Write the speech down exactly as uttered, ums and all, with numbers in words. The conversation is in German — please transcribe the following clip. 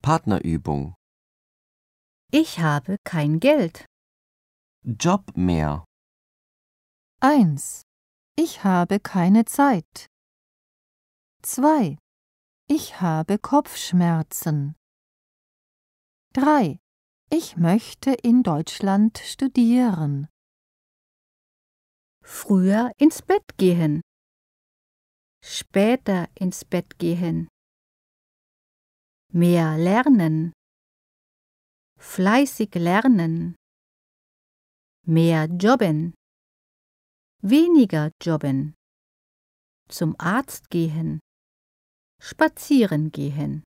Partnerübung. Ich habe kein Geld. Job mehr. eins. Ich habe keine Zeit. zwei. Ich habe Kopfschmerzen. drei. Ich möchte in Deutschland studieren. Früher ins Bett gehen. Später ins Bett gehen. Mehr lernen. Fleißig lernen. Mehr jobben. Weniger jobben. Zum Arzt gehen. Spazieren gehen.